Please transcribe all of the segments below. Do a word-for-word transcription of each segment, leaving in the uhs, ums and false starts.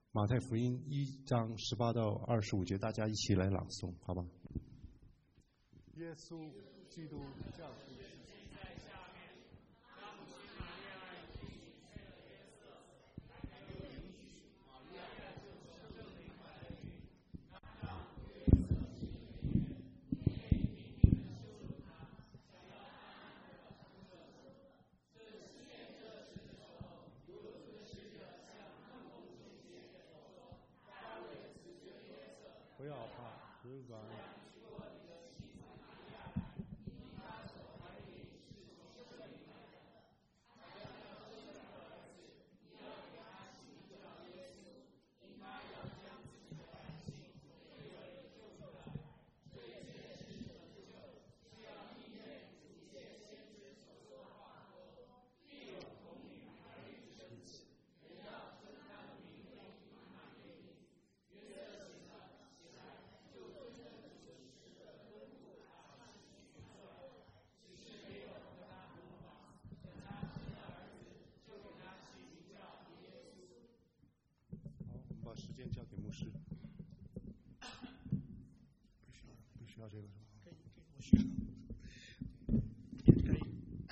马太福音一章十八到二十五节，大家一起来朗诵，好吧？ 耶稣基督教父。不要怕，只管。 把时间交给牧师。 不需要，不需要这个是吧？ 可以，可以，我需要。可以。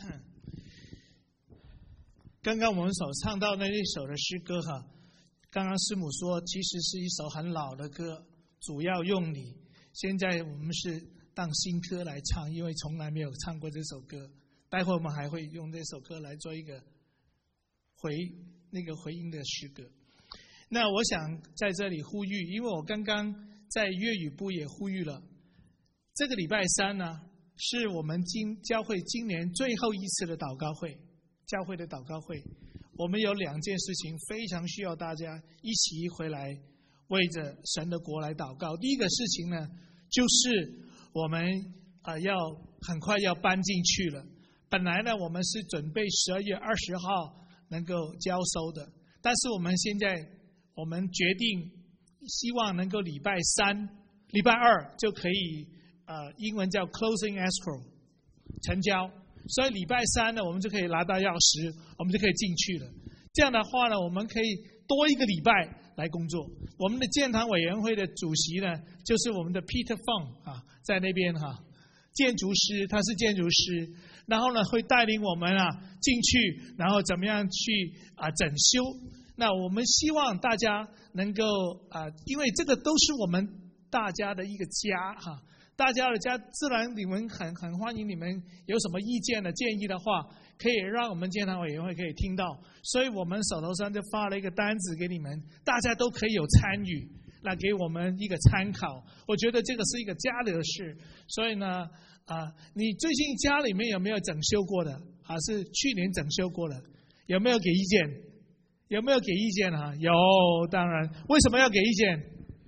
刚刚我们所唱到那一首的诗歌哈，刚刚师母说，其实是一首很老的歌，主要用你。现在我们是当新歌来唱，因为从来没有唱过这首歌。待会我们还会用这首歌来做一个回那个回应的诗歌。那我想在这里呼吁，因为我刚刚在粤语部也呼吁了，这个礼拜三呢，是我们今教会今年最后一次的祷告会，教会的祷告会。我们有两件事情非常需要大家一起回来为着神的国来祷告。第一个事情呢，就是我们啊、呃、要很快要搬进去了。本来呢，我们是准备十二月二十号能够交收的，但是我们现在我们决定，希望能够礼拜三、礼拜二就可以，呃，英文叫 closing escrow 成交。所以礼拜三呢，我们就可以拿到钥匙，我们就可以进去了。这样的话呢，我们可以多一个礼拜来工作。我们的建堂委员会的主席呢，就是我们的 Peter Fong 啊，在那边哈、啊，建筑师，他是建筑师，然后呢会带领我们啊进去，然后怎么样去啊整修。那我们希望大家能够啊、呃，因为这个都是我们大家的一个家哈，大家的家，自然你们很很欢迎你们有什么意见的建议的话，可以让我们建堂委员会可以听到。所以我们手头上就发了一个单子给你们，大家都可以有参与，那给我们一个参考。我觉得这个是一个家里的事，所以呢啊、呃，你最近家里面有没有整修过的？还是去年整修过的？有没有给意见？有没有给意见啊？有，当然。为什么要给意见？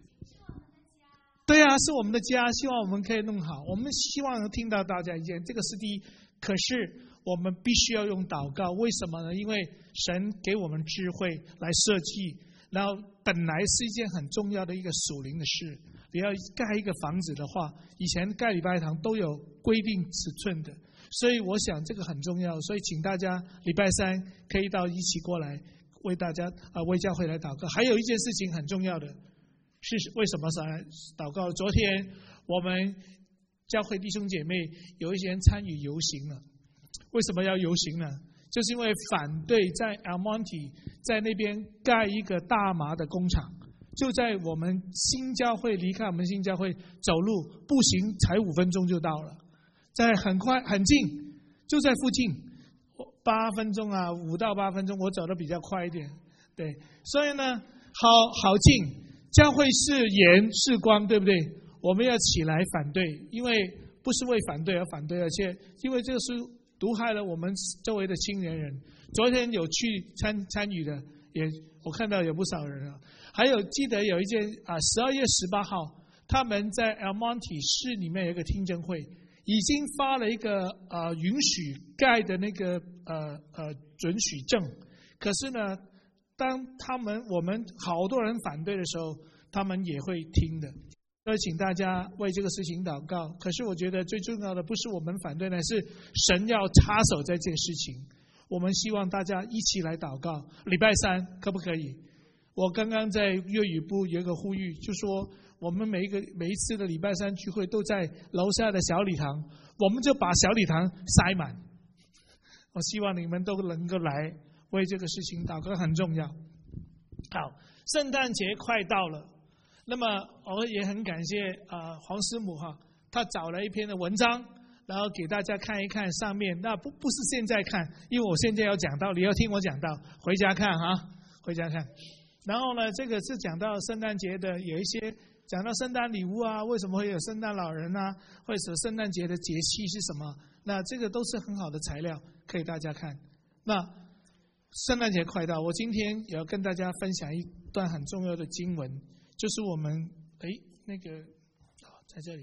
对啊，是我们的家，希望我们可以弄好。我们希望听到大家意见，这个是第一。可是我们必须要用祷告，为什么呢？因为神给我们智慧来设计，然后本来是一件很重要的一个属灵的事。你要盖一个房子的话，以前盖礼拜堂都有规定尺寸的，所以我想这个很重要。所以请大家礼拜三可以到一起过来。为大家啊、呃，为教会来祷告。还有一件事情很重要的，是为什么来祷告？昨天我们教会弟兄姐妹有一些人参与游行了。为什么要游行呢？就是因为反对在 El Monte 在那边盖一个大麻的工厂，就在我们新教会离开我们新教会走路步行才五分钟就到了，在很快很近，就在附近。八分钟啊，五到八分钟，我走得比较快一点，对，所以呢，好好近，教会是盐是光，对不对？我们要起来反对，因为不是为反对而反对，而且因为这个是毒害了我们周围的青年人。昨天有去参参与的，也我看到有不少人啊。还有记得有一件啊，十二月十八号，他们在 El Monte 市里面有一个听证会。已经发了一个呃允许盖的那个呃呃准许证，可是呢，当他们我们好多人反对的时候，他们也会听的。所以请大家为这个事情祷告。可是我觉得最重要的不是我们反对呢，是神要插手在这个事情。我们希望大家一起来祷告。礼拜三可不可以？ 我刚刚在粤语部有一个呼吁，就说我们每一个每一次的礼拜三聚会都在楼下的小礼堂，我们就把小礼堂塞满。我希望你们都能够来为这个事情祷告，很重要。好，圣诞节快到了，那么我也很感谢啊、呃、黄师母哈，他找了一篇的文章，然后给大家看一看上面。那不不是现在看，因为我现在要讲到，你要听我讲到，回家看哈，回家看。然后呢，这个是讲到圣诞节的，有一些讲到圣诞礼物啊，为什么会有圣诞老人啊，或者圣诞节的节气是什么？那这个都是很好的材料，可以大家看。那圣诞节快到，我今天也要跟大家分享一段很重要的经文，就是我们哎那个在这里，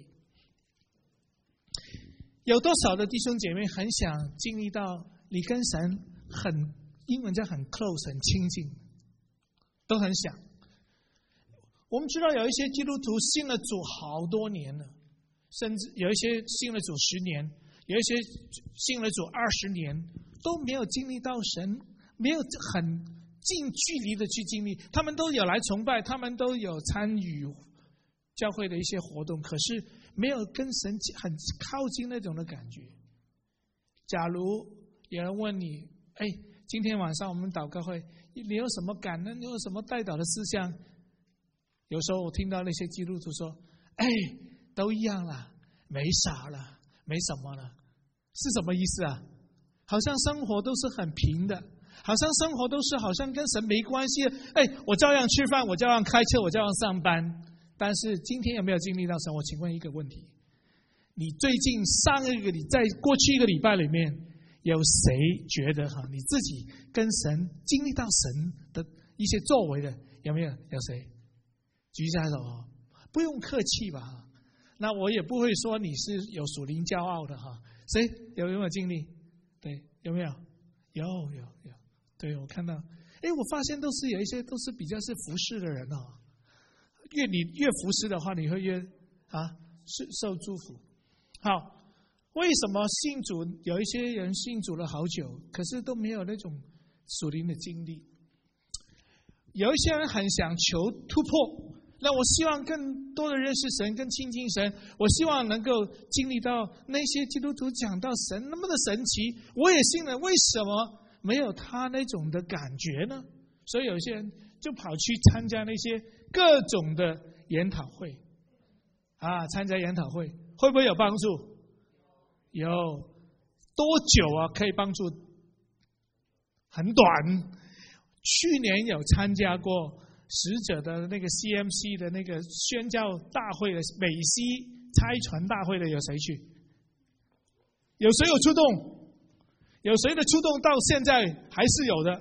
有多少的弟兄姐妹很想经历到你跟神很英文叫很 close 很亲近，都很想。我们知道有一些基督徒信了主好多年了，甚至有一些信了主十年，有一些信了主二十年，都没有经历到神，没有很近距离的去经历。他们都有来崇拜，他们都有参与教会的一些活动，可是没有跟神很靠近那种的感觉。假如有人问你，哎，今天晚上我们祷告会，你有什么感恩？你有什么代祷的思想？有时候我听到那些基督徒说，哎，都一样啦，没啥了，没什么了，是什么意思啊？好像生活都是很平的，好像生活都是好像跟神没关系。哎，我照样吃饭，我照样开车，我照样上班。但是今天有没有经历到神？我请问一个问题：你最近上一个礼，在过去一个礼拜里面，有谁觉得哈你自己跟神经历到神的一些作为的？有没有？有谁？举一下手啊！不用客气吧哈。那我也不会说你是有属灵骄傲的哈。谁有有没有经历？对，有没有？有有有。对，我看到，哎，我发现都是有一些都是比较是服侍的人哦。越你越服侍的话，你会越啊受受祝福。好，为什么信主有一些人信主了好久，可是都没有那种属灵的经历？有一些人很想求突破。那我希望更多的认识神，更亲近神。我希望能够经历到那些基督徒讲到神那么的神奇，我也信了。为什么没有他那种的感觉呢？所以有些人就跑去参加那些各种的研讨会啊，参加研讨会会不会有帮助？有多久啊？可以帮助？很短。去年有参加过使者的那个 C M C 的那个宣教大会的美西差传大会的，有谁去？有谁有出动？有谁的出动到现在还是有的？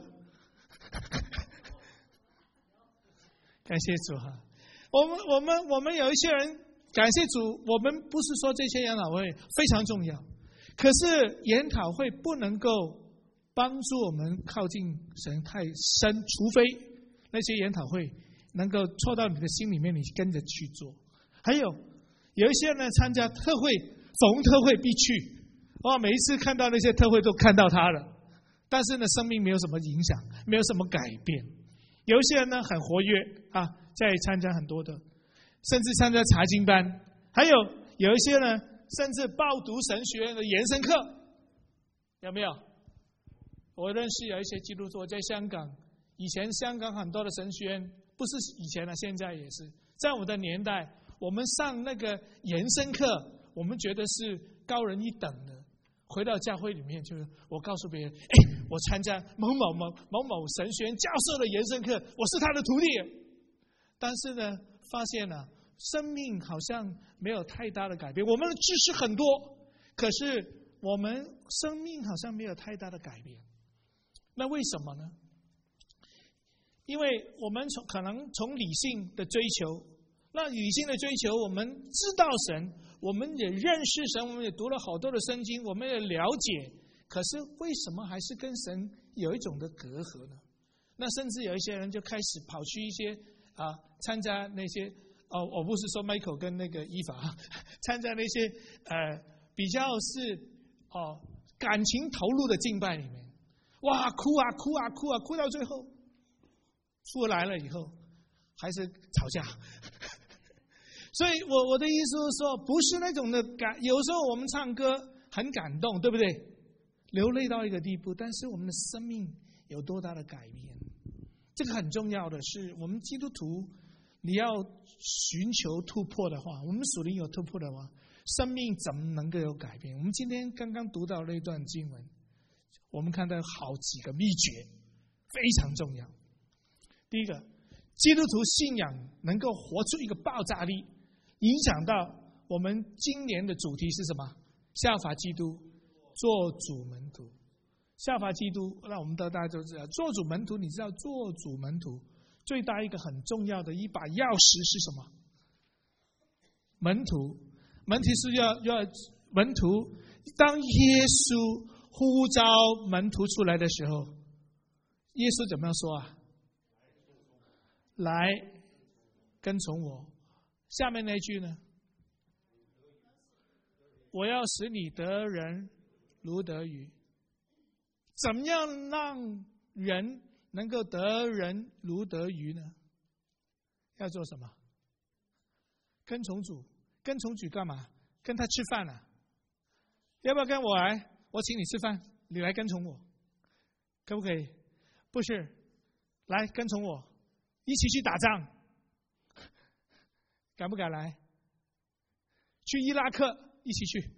感谢主哈！我们我们我们有一些人感谢主，我们不是说这些研讨会非常重要，可是研讨会不能够帮助我们靠近神太深，除非那些研讨会能够戳到你的心里面，你跟着去做。还有有一些人参加特会，逢特会必去，哇，每一次看到那些特会都看到他了，但是呢，生命没有什么影响，没有什么改变。有一些人呢很活跃啊，在参加很多的，甚至参加查经班，还有有一些呢，甚至报读神学院的延伸课，有没有？我认识有一些基督徒在香港，以前香港很多的神学院，不是以前了，现在也是。在我的年代，我们上那个延伸课，我们觉得是高人一等的。回到教会里面，就是我告诉别人，哎，我参加某某某某某神学院教授的延伸课，我是他的徒弟。但是呢，发现了、啊、生命好像没有太大的改变。我们的知识很多，可是我们生命好像没有太大的改变。那为什么呢？因为我们从可能从理性的追求，那理性的追求，我们知道神，我们也认识神，我们也读了好多的圣经，我们也了解，可是为什么还是跟神有一种的隔阂呢？那甚至有一些人就开始跑去一些啊参加那些哦，我不是说 Michael 跟那个伊法参加那些呃比较是哦感情投入的敬拜里面，哇，哭啊哭啊哭啊哭到最后， 出来了以后还是吵架。所以我我的意思是说，不是那种的感，有时候我们唱歌很感动，对不对？流泪到一个地步，但是我们的生命有多大的改变？这个很重要的是，我们基督徒，你要寻求突破的话，我们属灵有突破的话，生命怎么能够有改变？我们今天刚刚读到那段经文，我们看到好几个秘诀，非常重要。第一个，基督徒信仰能够活出一个爆炸力，影响到我们今年的主题是什么？效法基督，做主门徒。效法基督，那我们大家都知道，做主门徒，你知道做主门徒最大一个很重要的一把钥匙是什么？门徒，门徒是要要门徒。当耶稣呼召门徒出来的时候，耶稣怎么样说啊？来，跟从我。下面那句呢？我要使你得人如得鱼。怎么样让人能够得人如得鱼呢？要做什么？跟从主。跟从主干嘛？跟他吃饭啊？要不要跟我来？我请你吃饭，你来跟从我，可不可以？不是，来跟从我，一起去打仗，敢不敢来？去伊拉克一起去，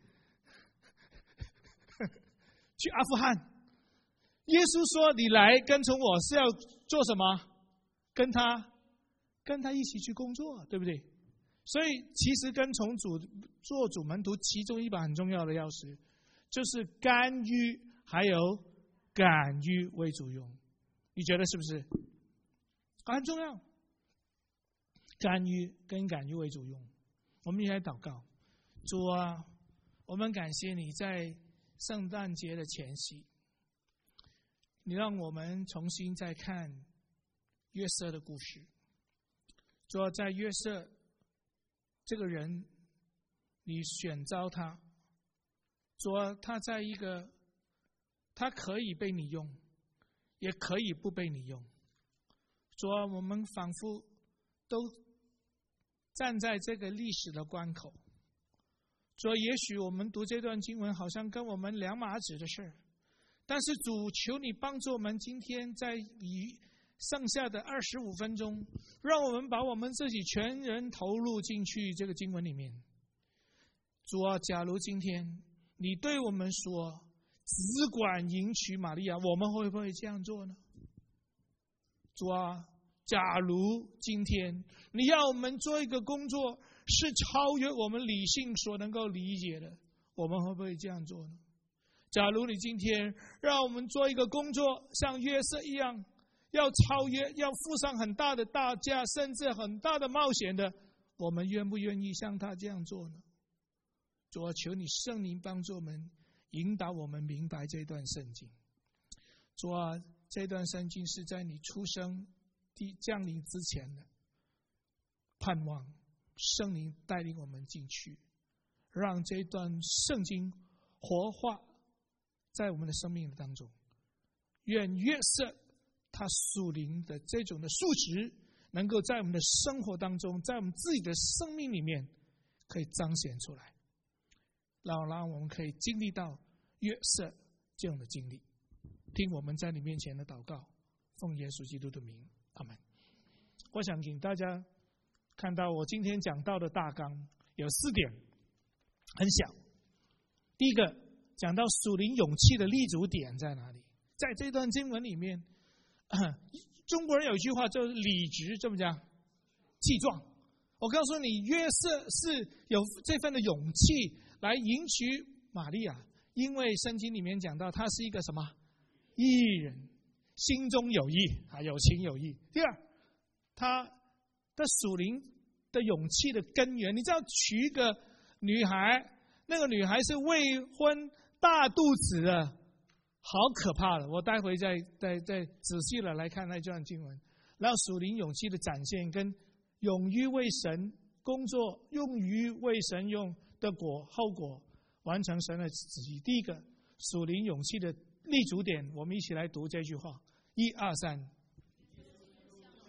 去阿富汗。耶稣说：“你来跟从我是要做什么？跟他，跟他一起去工作，对不对？所以，其实跟从主、做主门徒，其中一把很重要的钥匙，就是甘于还有敢于为主用。你觉得是不是？很重要。甘于跟敢于为主用。我们一起来祷告，主啊，我们感谢你在圣诞节的前夕。”你让我们重新再看约瑟的故事。主要在约瑟这个人，你选召他，主要他在一个，他可以被你用，也可以不被你用。主要我们仿佛都站在这个历史的关口。主要也许我们读这段经文，好像跟我们两码子的事，但是主，求你帮助我们今天在以剩下的二十五分钟，让我们把我们自己全人投入进去这个经文里面。主啊，假如今天你对我们说只管迎娶玛利亚，我们会不会这样做呢？主啊，假如今天你要我们做一个工作是超越我们理性所能够理解的，我们会不会这样做呢？假如你今天让我们做一个工作，像约瑟一样，要超越，要付上很大的代价，甚至很大的冒险的，我们愿不愿意像他这样做呢？主啊，求你圣灵帮助我们，引导我们明白这段圣经。主啊，这段圣经是在你出生降临之前的盼望，圣灵带领我们进去，让这段圣经活化在我们的生命当中。愿约瑟他属灵的这种的素质，能够在我们的生活当中，在我们自己的生命里面可以彰显出来，让让我们可以经历到约瑟这样的经历。听我们在你面前的祷告，奉耶稣基督的名，阿们。我想请大家看到我今天讲到的大纲有四点，很小。第一个，讲到属灵勇气的立足点在哪里？在这段经文里面，中国人有一句话就是理直这么讲气壮。我告诉你，约瑟是有这份的勇气来迎娶玛利亚，因为圣经里面讲到他是一个什么义人，心中有义啊，有情有义。第二，他的属灵的勇气的根源，你知道娶一个女孩，那个女孩是未婚大肚子的，好可怕的。我待会再再再仔细的来看那段经文，然后属灵勇气的展现跟勇于为神工作，用于为神用的果后果，完成神的旨意。第一个，属灵勇气的立足点，我们一起来读这句话：一二三。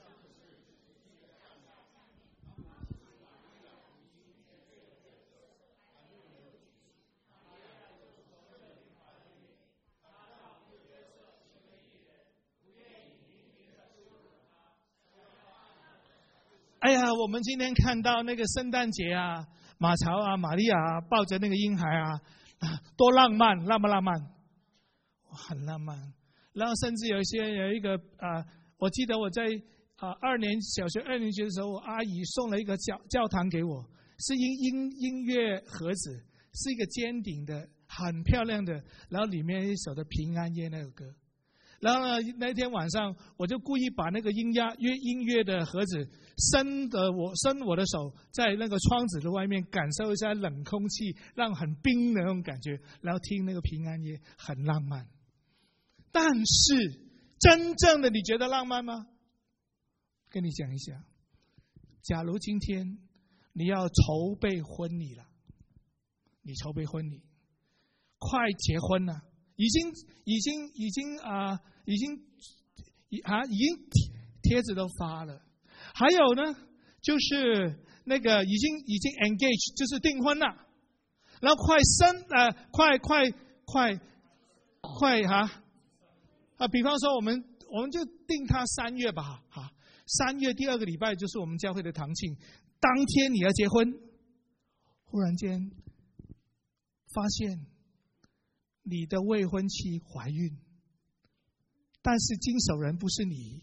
哎呀，我们今天看到那个圣诞节啊，马槽啊，玛利亚啊抱着那个婴孩啊，啊，多浪漫，浪不浪漫？很浪漫。然后甚至有一些有一个啊、呃，我记得我在啊、呃、二年小学二年级的时候，我阿姨送了一个教教堂给我，是音音音乐盒子，是一个尖顶的，很漂亮的，然后里面一首的平安夜那首歌。然后呢，那天晚上我就故意把那个音乐乐音乐的盒子伸的我伸我的手在那个窗子的外面，感受一下冷空气，让很冰的那种感觉，然后听那个平安夜，很浪漫。但是真正的你觉得浪漫吗？跟你讲一下，假如今天你要筹备婚礼了，你筹备婚礼，快结婚了。已经已经已经啊、呃，已经啊，已经贴纸都发了。还有呢，就是那个已经已经 engage， 就是订婚了。然后快生呃，快快快快哈啊！比方说我们我们就定他三月吧，哈，三月第二个礼拜就是我们教会的堂庆，当天你要结婚，忽然间发现。你的未婚妻怀孕，但是经手人不是你，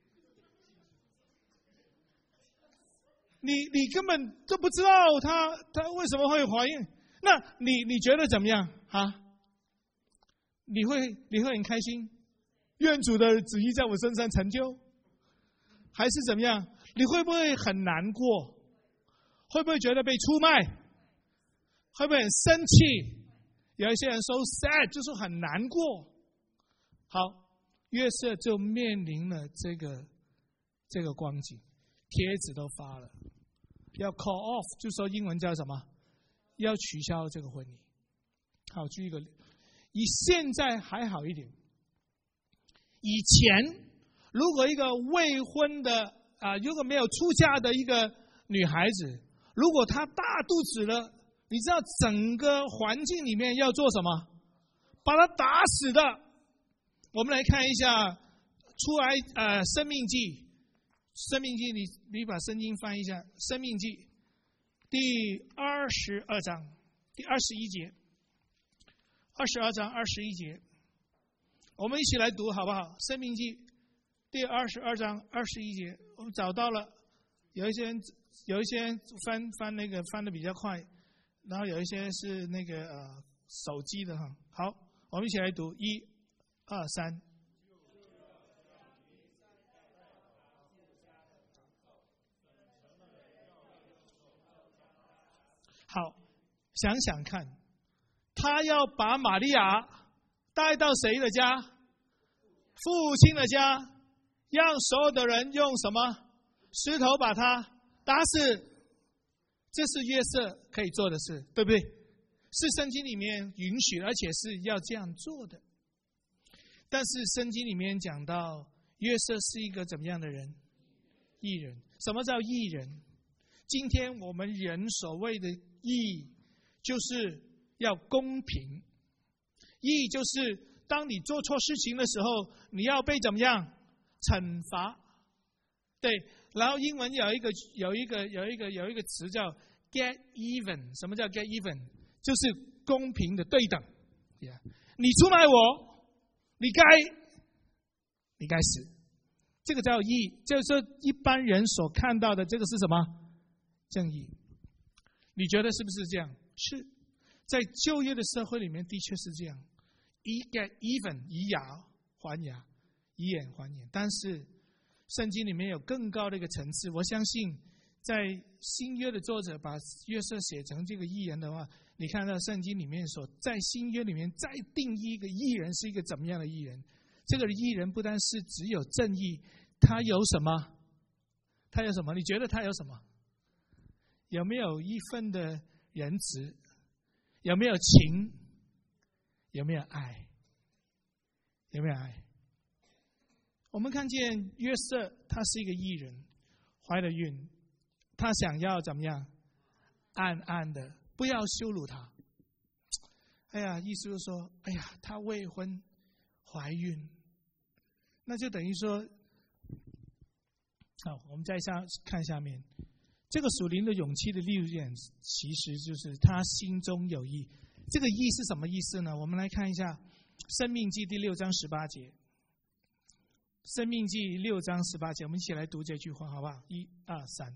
你你根本都不知道她她为什么会怀孕，那你你觉得怎么样啊？你会你会很开心，愿主的旨意在我身上成就，还是怎么样？你会不会很难过？会不会觉得被出卖？会不会很生气？有一些人说 sad 就是很难过。好，约瑟就面临了这个这个光景，帖子都发了，要 call off， 就说英文叫什么？要取消这个婚礼。好，举一个，以现在还好一点。以前如果一个未婚的啊、呃，如果没有出嫁的一个女孩子，如果她大肚子了。你知道整个环境里面要做什么？把他打死的。我们来看一下出来呃《生命记》，《生命记》你你把圣经翻一下，《生命记》第二十二章第二十一节，二十二章二十一节，我们一起来读好不好？《生命记》第二十二章二十一节，我们找到了。有一些人有一些人翻翻那个翻的比较快。然后有一些是那个呃手机的哈，好，我们一起来读，一、二、三。好，想想看，他要把玛利亚带到谁的家？父亲的家，让所有的人用什么石头把他打死。这是约瑟可以做的事，对不对？是圣经里面允许，而且是要这样做的。但是圣经里面讲到约瑟是一个怎么样的人？义人。什么叫义人？今天我们人所谓的义，就是要公平。义就是当你做错事情的时候，你要被怎么样惩罚？对。然后英文有一个有一个有一个有一个词叫 get even， 什么叫 get even？ 就是公平的对等。Yeah. 你出卖我，你该你该死。这个叫义，就是一般人所看到的这个是什么？正义。你觉得是不是这样？是，在就业的社会里面的确是这样，以 get even， 以牙还牙，以眼还眼。但是圣经里面有更高的一个层次，我相信在新约的作者把约瑟写成这个义人的话，你看到圣经里面所在新约里面再定义一个义人是一个怎么样的义人。这个义人不单是只有正义，他有什么？他有什么？你觉得他有什么？有没有一份的仁慈？有没有情？有没有爱？有没有爱？我们看见约瑟，他是一个义人，怀了孕，他想要怎么样？暗暗的，不要羞辱他。哎呀，意思就是说，哎呀，他未婚怀孕，那就等于说， 好，我们再下看下面，这个属灵的勇气的六点，其实就是他心中有意。这个意是什么意思呢？我们来看一下《申命记》第六章十八节，《申命记》六章十八节，我们一起来读这句话，好不好？一二三，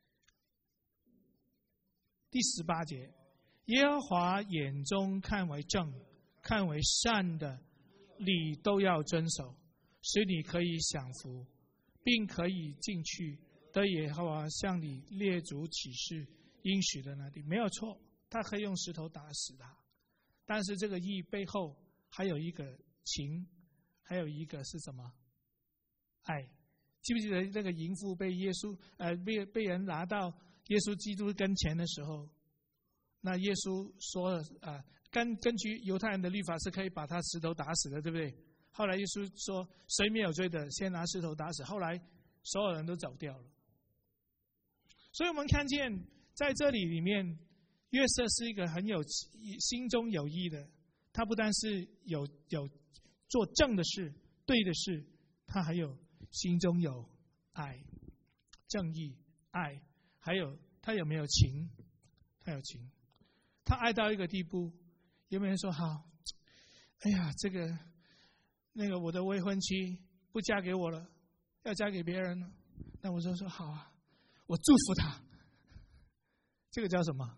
第十八节，耶和华眼中看为正、看为善的，你都要遵守，使你可以享福，并可以进去得耶和华向你列祖起誓应许的那地。没有错，他可以用石头打死他，但是这个义背后还有一个情，还有一个是什么？爱。记不记得那个淫妇被耶稣呃被被人拿到耶稣基督跟前的时候，那耶稣说了啊、呃，根根据犹太人的律法是可以把他石头打死的，对不对？后来耶稣说，谁没有罪的，先拿石头打死。后来所有人都走掉了。所以我们看见在这里里面，约瑟是一个很有心中有义的，他不但是有有做正的事、对的事，他还有心中有爱、正义、爱，还有他有没有情？他有情，他爱到一个地步，有没有人说好？哎呀，这个那个我的未婚妻不嫁给我了，要嫁给别人了，那我就说好啊，我祝福他。这个叫什么？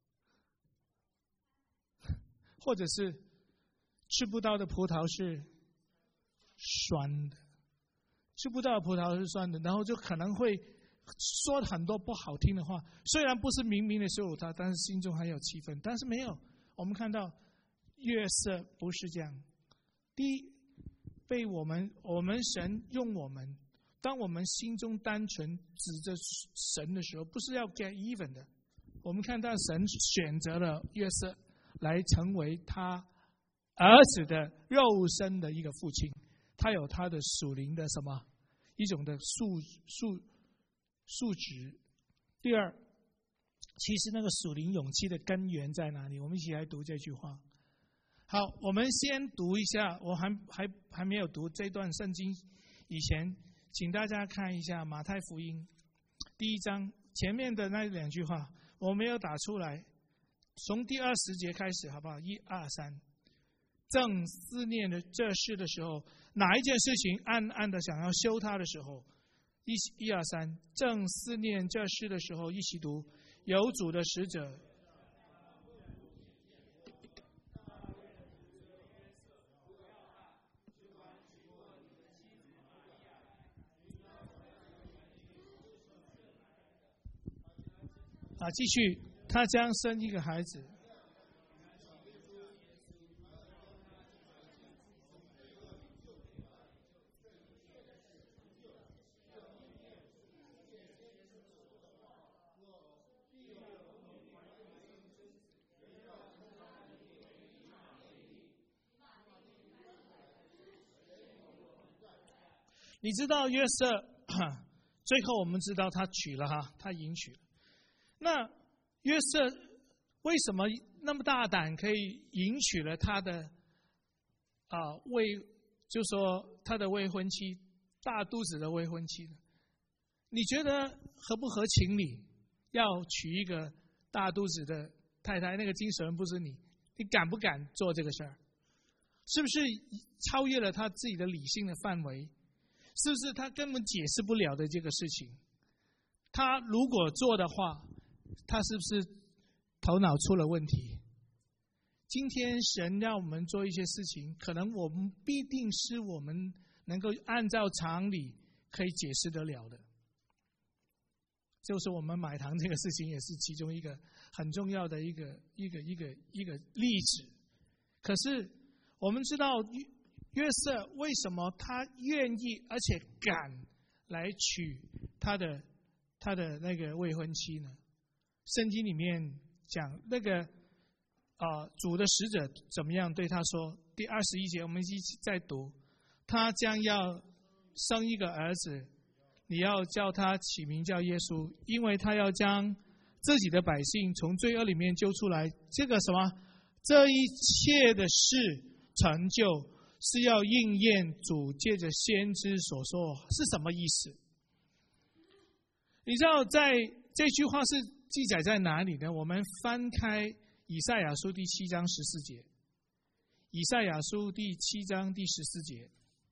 或者是吃不到的葡萄是酸的，吃不到的葡萄是酸的，然后就可能会说很多不好听的话，虽然不是明明的羞辱他，但是心中还有气愤。但是没有，我们看到约瑟不是这样。第一，被我们我们神用我们，当我们心中单纯指着神的时候，不是要 get even 的。我们看到神选择了约瑟来成为他儿子的肉身的一个父亲，他有他的属灵的什么一种的素素素质。第二，其实那个属灵勇气的根源在哪里？我们一起来读这句话。好，我们先读一下，我还还还没有读这段圣经以前，请大家看一下马太福音第一章前面的那两句话，我没有打出来，从第二十节开始，好不好？一二三，正思念的这事的时候，哪一件事情暗暗的想要休他的时候，一一二三，正思念这事的时候，一起读。有主的使者啊，继续，他将生一个孩子。你知道约瑟，最后我们知道他娶了哈，他迎娶了。那约瑟为什么那么大胆，可以迎娶了他的啊、呃、未，就说他的未婚妻，大肚子的未婚妻呢？你觉得合不合情理？要娶一个大肚子的太太，那个经手人不是你，你敢不敢做这个事儿？是不是超越了他自己的理性的范围？是不是他根本解释不了的这个事情？他如果做的话，他是不是头脑出了问题？今天神让我们做一些事情，可能我们必定是我们能够按照常理可以解释得了的。就是我们买糖这个事情，也是其中一个很重要的一个一个一个一个例子。可是我们知道约瑟为什么他愿意而且敢来娶他的他的那个未婚妻呢？圣经里面讲那个啊、呃、主的使者怎么样对他说？第二十一节我们一起再读，他将要生一个儿子，你要叫他起名叫耶稣，因为他要将自己的百姓从罪恶里面救出来。这个什么？这一切的事成就是要应验主借着先知所说，是什么意思？ 你知道在这句话是记载在哪里呢？我们翻开以赛亚书第七章十四节。以赛亚书第七章第十四节，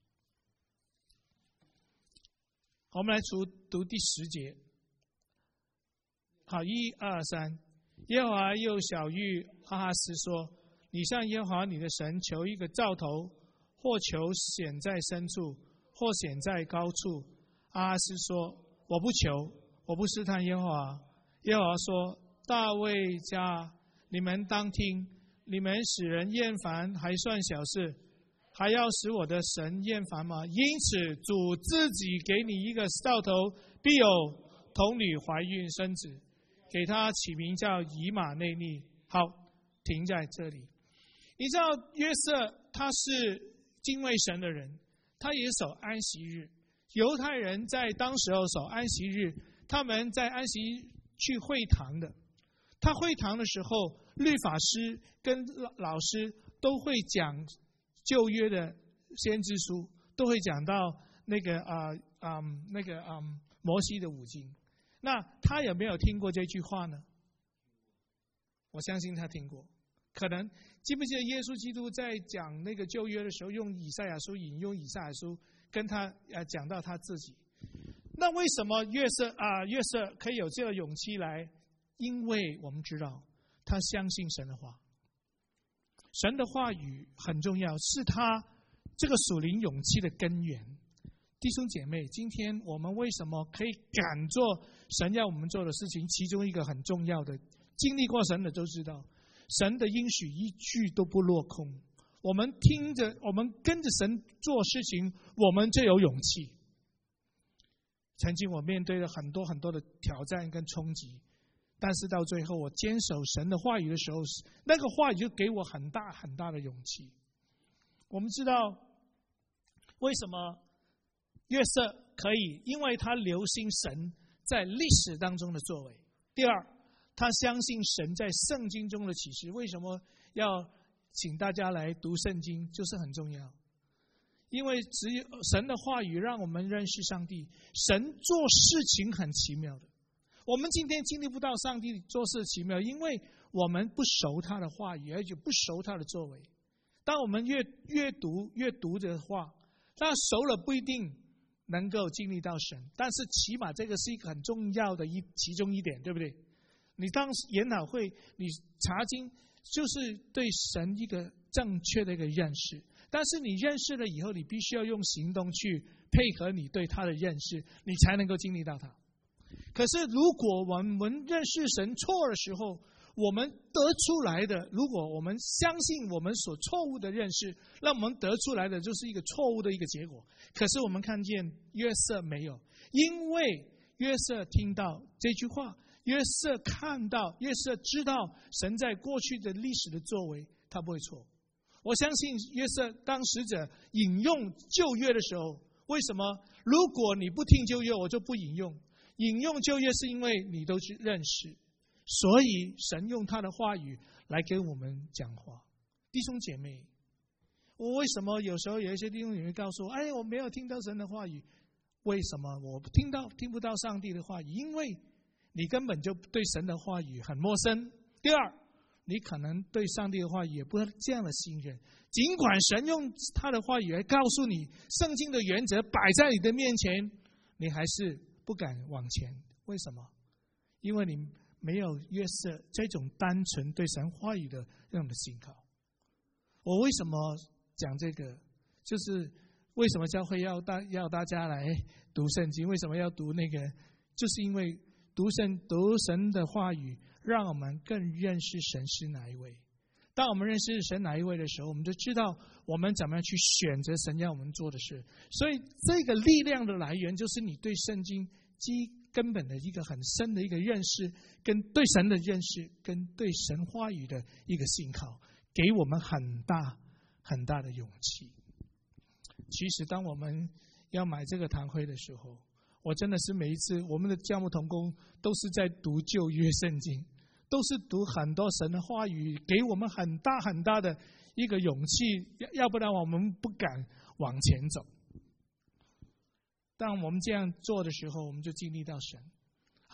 我们来读读第十节。好，一二三。耶和华又晓谕阿哈斯说：“你向耶和华你的神求一个兆头，或求显在深处，或显在高处。”阿哈斯说：“我不求，我不试探耶和华。”耶和华说：“大卫家，你们当听。你们使人厌烦还算小事，还要使我的神厌烦吗？因此主自己给你一个兆头，必有童女怀孕生子，给他起名叫以马内利。”好，停在这里。你知道约瑟他是敬畏神的人，他也守安息日。犹太人在当时候守安息日，他们在安息去会堂的。他会堂的时候，律法师跟老师都会讲旧约的先知书，都会讲到那个啊啊、呃嗯、那个啊、嗯、摩西的五经。那他有没有听过这句话呢？我相信他听过。可能记不记得耶稣基督在讲那个旧约的时候，用以赛亚书引用以赛亚书，跟他呃讲到他自己。那为什么约瑟啊、呃、约瑟可以有这个勇气来？因为我们知道他相信神的话，神的话语很重要，是他这个属灵勇气的根源。弟兄姐妹，今天我们为什么可以敢做神要我们做的事情？其中一个很重要的，经历过神的都知道，神的应许一句都不落空。我们听着，我们跟着神做事情，我们就有勇气。曾经我面对了很多很多的挑战跟冲击，但是到最后我坚守神的话语的时候，那个话语就给我很大很大的勇气。我们知道为什么约瑟可以，因为他留心神在历史当中的作为。第二，他相信神在圣经中的启示。为什么要请大家来读圣经？就是很重要，因为只有神的话语让我们认识上帝。神做事情很奇妙的，我们今天经历不到上帝做事奇妙，因为我们不熟他的话语，而且不熟他的作为。当我们越越读越读的话，当然熟了不一定能够经历到神，但是起码这个是一个很重要的一其中一点，对不对？你当研讨会，你查经，就是对神一个正确的一个认识。但是你认识了以后，你必须要用行动去配合你对他的认识，你才能够经历到他。可是如果我们认识神错的时候，我们得出来的，如果我们相信我们所错误的认识，那我们得出来的就是一个错误的一个结果。可是我们看见约瑟没有，因为约瑟听到这句话，约瑟看到，约瑟知道神在过去的历史的作为，他不会错。我相信约瑟当使者引用旧约的时候，为什么？如果你不听旧约，我就不引用。引用旧约是因为你都去认识，所以神用他的话语来跟我们讲话。弟兄姐妹，我为什么有时候有一些弟兄姐妹告诉我，哎，我没有听到神的话语？为什么我听到听不到上帝的话语？因为你根本就对神的话语很陌生。第二，你可能对上帝的话语也不这样的信任。尽管神用他的话语来告诉你圣经的原则摆在你的面前，你还是不敢往前。为什么？因为你没有约瑟这种单纯对神话语的这样的信靠。我为什么讲这个？就是为什么教会要大要大家来读圣经？为什么要读那个？就是因为读神读神的话语，让我们更认识神是哪一位。当我们认识神哪一位的时候，我们就知道我们怎么样去选择神要我们做的事。所以这个力量的来源，就是你对圣经基根本的一个很深的一个认识，跟对神的认识，跟对神话语的一个信靠，给我们很大很大的勇气。其实当我们要买这个堂会的时候，我真的是每一次我们的教牧同工都是在读旧约圣经，都是读很多神的话语，给我们很大很大的一个勇气，要不然我们不敢往前走。当我们这样做的时候，我们就经历到神。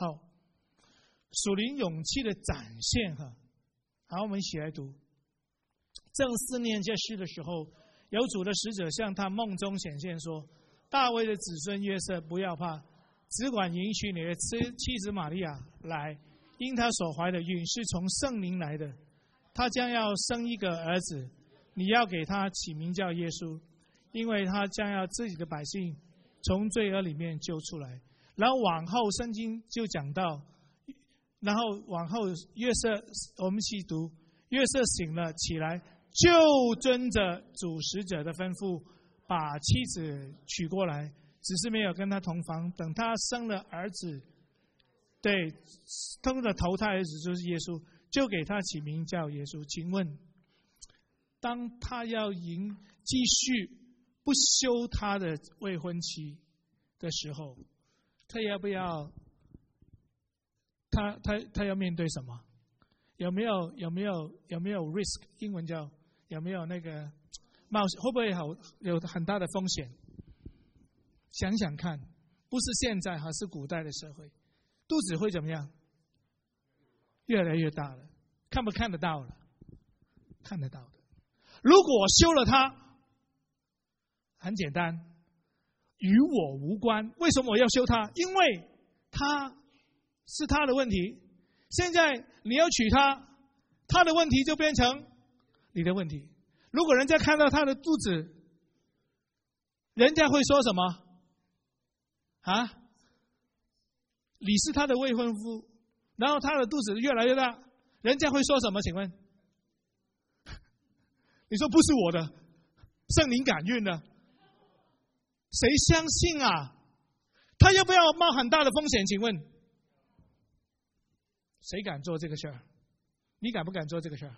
好，属灵勇气的展现哈。好，我们一起来读。正思念这事的时候，有主的使者向他梦中显现说：“大卫的子孙约瑟，不要怕，只管允许你的妻妻子玛利亚来，因她所怀的孕是从圣灵来的。她将要生一个儿子，你要给他起名叫耶稣，因为他将要自己的百姓从罪恶里面救出来。”然后往后圣经就讲到，然后往后约瑟，我们一起读，约瑟醒了起来，就遵着主使者的吩咐，把妻子娶过来，只是没有跟他同房。等他生了儿子，对，生了头胎儿子就是耶稣，就给他起名叫耶稣。请问，当他要迎继续不休他的未婚妻的时候，他要不要？他他他要面对什么？有没有有没有有没有 risk？ 英文叫有没有那个冒险？会不会好有很大的风险？想想看，不是现在，还是古代的社会，肚子会怎么样？越来越大了，看不看得到了？看得到的。如果我休了他，很简单，与我无关。为什么我要休他？因为他是他的问题。现在你要娶他，他的问题就变成你的问题。如果人家看到他的肚子，人家会说什么？啊？你是他的未婚夫，然后他的肚子越来越大，人家会说什么？请问？你说不是我的，圣灵感孕的，谁相信啊？他要不要冒很大的风险？请问，谁敢做这个事儿？你敢不敢做这个事儿？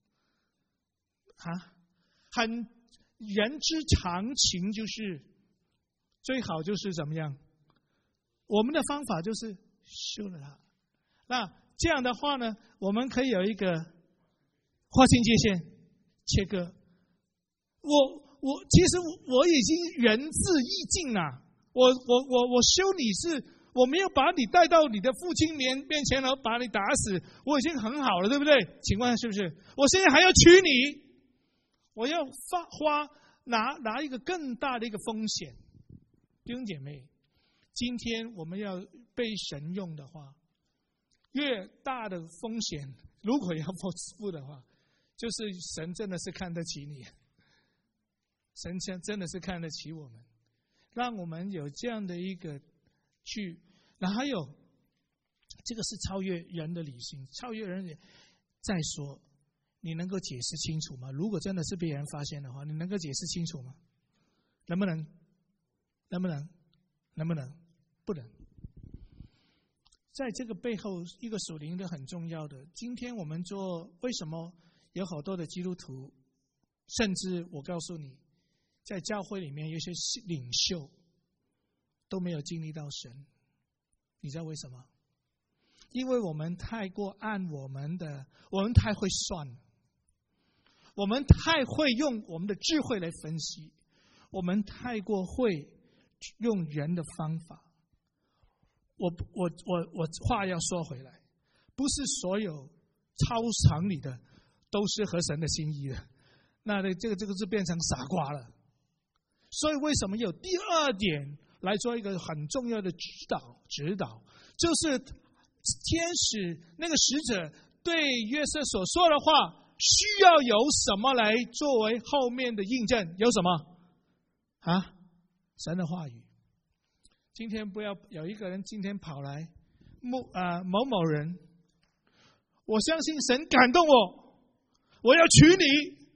啊，很人之常情，就是最好就是怎么样？我们的方法就是休了他。那这样的话呢，我们可以有一个划清界限。切割，我我其实我已经仁至义尽了。我我我我休你是，我没有把你带到你的父亲面面前，然后把你打死，我已经很好了，对不对？请问是不是？我现在还要娶你，我要发花拿拿一个更大的一个风险。弟兄姐妹，今天我们要被神用的话，越大的风险，如果要付的话，就是神真的是看得起你，神真的是看得起我们，让我们有这样的一个去，然后还有这个是超越人的理性，超越人的。再说，你能够解释清楚吗？如果真的是被人发现的话，你能够解释清楚吗？能不能？能不能？能不能？不能。在这个背后，一个属灵的很重要的。今天我们做为什么？有好多的基督徒，甚至我告诉你，在教会里面有些领袖都没有经历到神。你知道为什么？因为我们太过按我们的，我们太会算，我们太会用我们的智慧来分析，我们太过会用人的方法。我我我我话要说回来，不是所有超常理的都是合神的心意的，那这个这个就变成傻瓜了。所以为什么有第二点来做一个很重要的指导？指导就是天使那个使者对约瑟所说的话，需要有什么来作为后面的印证？有什么啊？神的话语。今天不要有一个人今天跑来某啊、呃、某某人，我相信神感动我。我要娶你，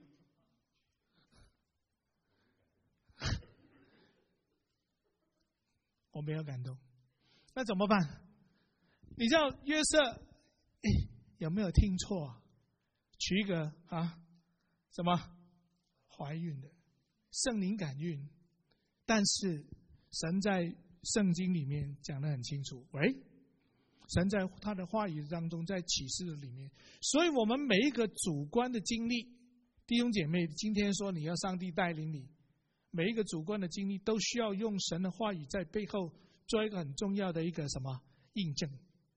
我没有感动，那怎么办？你知道约瑟，哎，有没有听错？娶一个啊，什么怀孕的，圣灵感孕，但是神在圣经里面讲得很清楚，喂。神在他的话语当中，在启示里面，所以我们每一个主观的经历，弟兄姐妹，今天说你要上帝带领你，每一个主观的经历都需要用神的话语在背后做一个很重要的一个什么印证。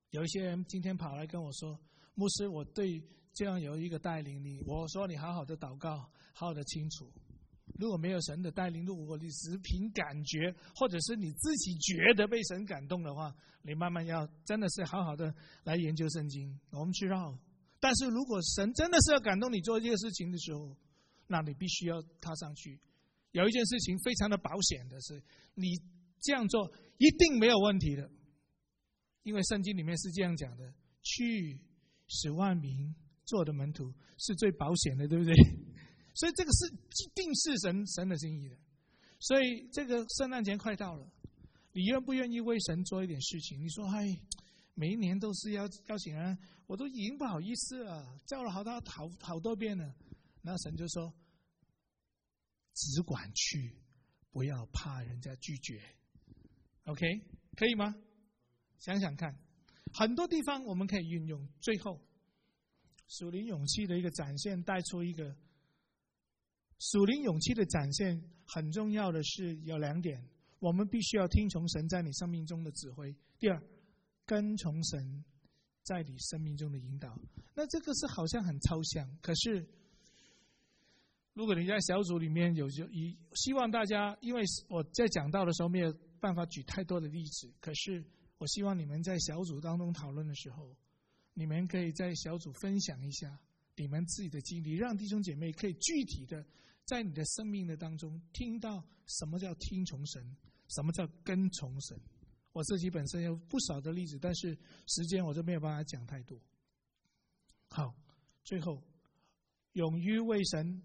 有一些人今天跑来跟我说，牧师，我对这样有一个带领你，我说你好好的祷告，好好的清楚。如果没有神的带领，如果你只凭感觉，或者是你自己觉得被神感动的话，你慢慢要真的是好好的来研究圣经。我们知道，但是如果神真的是要感动你做这个事情的时候，那你必须要踏上去。有一件事情非常的保险的是，你这样做一定没有问题的，因为圣经里面是这样讲的：去使万民做的门徒是最保险的，对不对？所以这个是一定是神神的心意的。所以这个圣诞节快到了，你愿不愿意为神做一点事情？你说，哎，每一年都是要邀请人，我都已经不好意思了，叫了好多好好多遍了。那神就说，只管去，不要怕人家拒绝。OK， 可以吗？想想看，很多地方我们可以运用。最后，属灵勇气的一个展现，带出一个属灵勇气的展现，很重要的是有两点：我们必须要听从神在你生命中的指挥；第二，跟从神在你生命中的引导。那这个是好像很抽象，可是如果你在小组里面有，就希望大家，因为我在讲道的时候没有办法举太多的例子，可是我希望你们在小组当中讨论的时候，你们可以在小组分享一下你们自己的经历，让弟兄姐妹可以具体的在你的生命的当中听到什么叫听从神，什么叫跟从神。我自己本身有不少的例子，但是时间我就没有办法讲太多。好，最后，勇于为神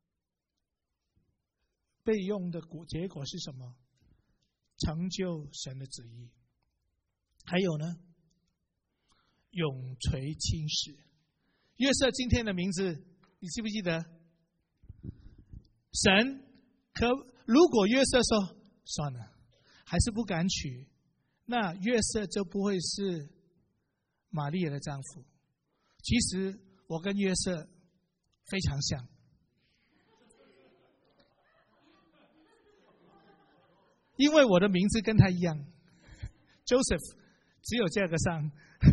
被用的结果是什么？成就神的旨意。还有呢，永垂青史。约瑟今天的名字，你记不记得？神可如果约瑟说算了，还是不敢娶，那约瑟就不会是玛利亚的丈夫。其实我跟约瑟非常像。因为我的名字跟他一样 ，Joseph， 只有这个上。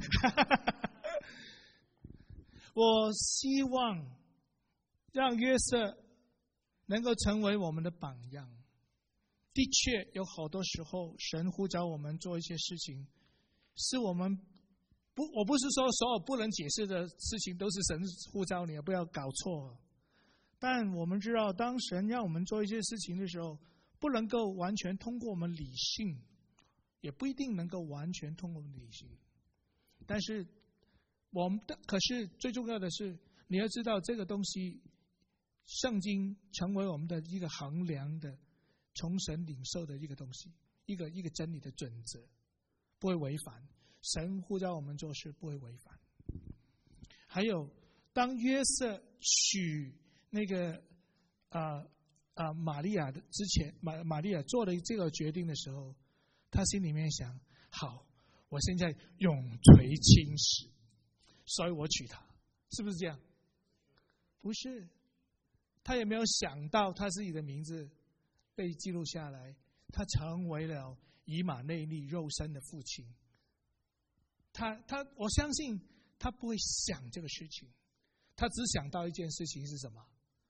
我希望让约瑟能够成为我们的榜样。的确，有好多时候，神呼召我们做一些事情，是我们不，我不是说所有不能解释的事情都是神呼召你，不要搞错。但我们知道，当神让我们做一些事情的时候，不能够完全通过我们理性，也不一定能够完全通过我们理性。但是我们的，可是最重要的是，你要知道这个东西，圣经成为我们的一个衡量的，从神领受的一个东西，一个一个真理的准则，不会违反。神呼召我们做事不会违反。还有，当约瑟娶那个啊。呃啊，玛利亚的之前，玛玛利亚做了这个决定的时候，他心里面想：好，我现在永垂青史，所以我娶她，是不是这样？不是，他也没有想到他自己的名字被记录下来，他成为了以马内利肉身的父亲。他他，我相信他不会想这个事情，他只想到一件事情是什么？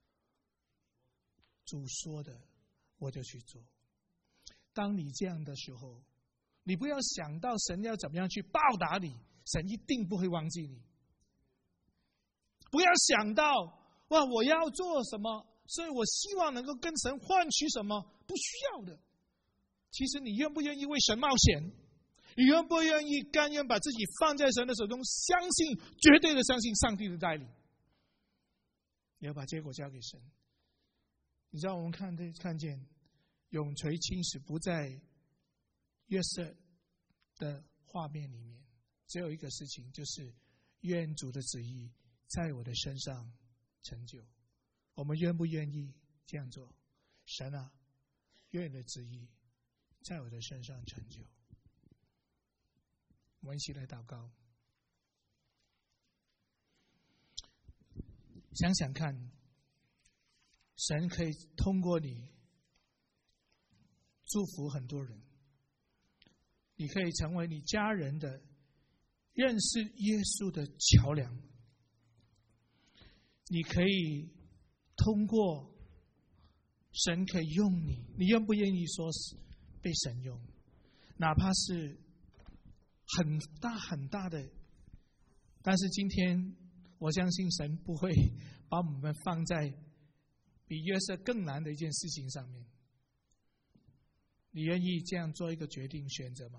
主说的，我就去做。当你这样的时候，你不要想到神要怎么样去报答你，神一定不会忘记你。不要想到哇，我要做什么，所以我希望能够跟神换取什么，不需要的。其实你愿不愿意为神冒险？你愿不愿意甘愿把自己放在神的手中，相信绝对的相信上帝的带领？你要把结果交给神。你知道我们看看见永垂青史不在约瑟的画面里面，只有一个事情，就是愿主的旨意在我的身上成就。我们愿不愿意这样做？神啊，愿你的旨意在我的身上成就。我们一起来祷告。想想看，神可以通过你祝福很多人，你可以成为你家人的认识耶稣的桥梁。你可以通过神可以用你，你愿不愿意说是被神用？哪怕是很大很大的，但是今天我相信神不会把我们放在比约瑟更难的一件事情上面。你愿意这样做一个决定选择吗？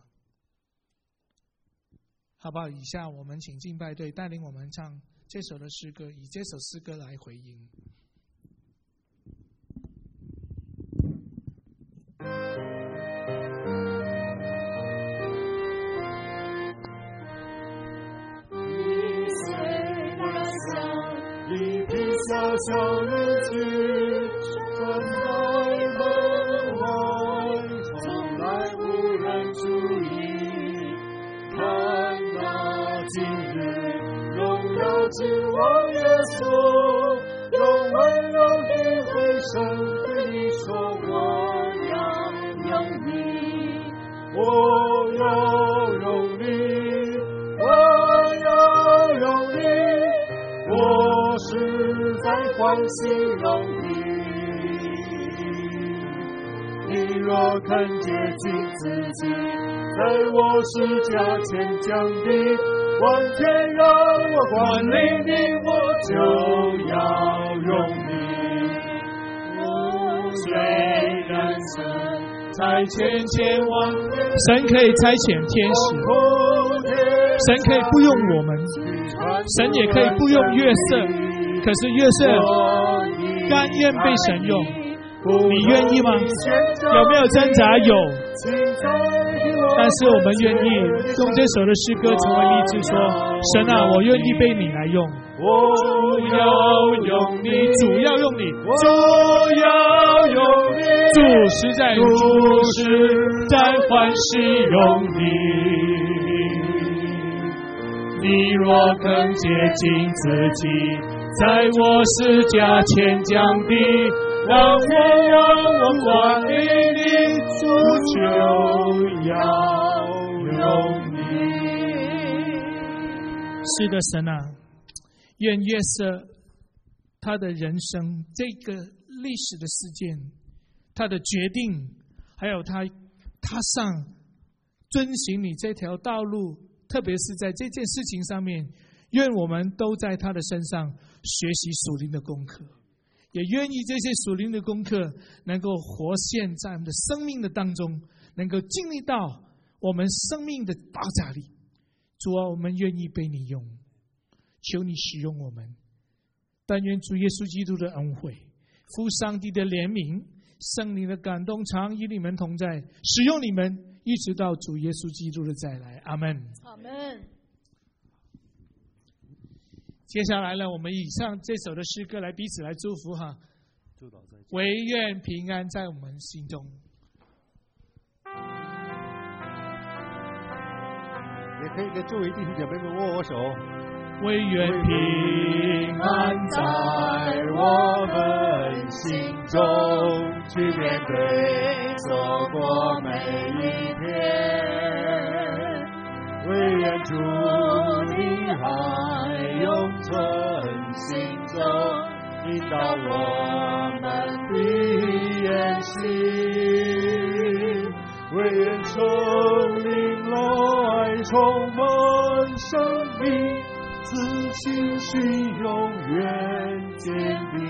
好不好？以下我们请敬拜队带领我们唱这首的诗歌，以这首诗歌来回应。 一匹小小日子，站在门外，从来无人注意。看那今日荣耀君王耶稣，用温柔的回声对你说：我要用你，我要用你，我要用你。我是在欢喜容你，你若肯洁净自己，在我十架前降的，望天让我管理你，我就要用你。我虽然神差遣前往， 神可以差遣天使，神可以不用我们，神也可以不用约瑟，可是约瑟甘愿被神用，你愿意吗？有没有挣扎？有。但是我们愿意用这首的诗歌成为立志，说：神啊，我愿意被你来用， 我要用你， 主要用你， 主要用你， 主实在主实在欢喜用你。你若肯洁净自己，在我十架前降的，让我让我管理你，主就要用你。是的，神啊，愿约瑟他的人生这个历史的事件，他的决定，还有他踏上遵行你这条道路，特别是在这件事情上面，愿我们都在他的身上学习属灵的功课，也愿意这些属灵的功课能够活现在我们的生命的当中，能够经历到我们生命的爆炸力。主啊，我们愿意被你用，求你使用我们。但愿主耶稣基督的恩惠、父上帝的怜悯、圣灵的感动常与你们同在，使用你们一直到主耶稣基督的再来。阿们。 阿们。 接下来呢，我们以上这首的诗歌来彼此来祝福哈，唯愿平安在我们心中。 也可以跟周围弟兄姐妹们握握手。 唯愿平安在我们心中，去面对走过每一天。唯愿主你爱永存心中，引导我们的言行。唯愿圣灵来充满生命，自信心永远坚定，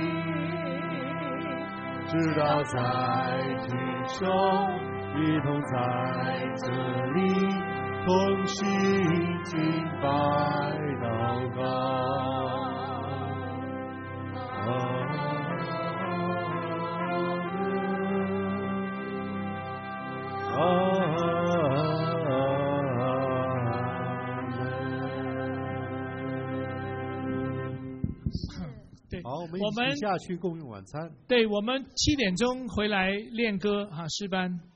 直到在天上一同在这里同心敬拜祷告。 对， 好，我们我们一起下去共用晚餐。 对，我们七点钟回来练歌哈，诗班。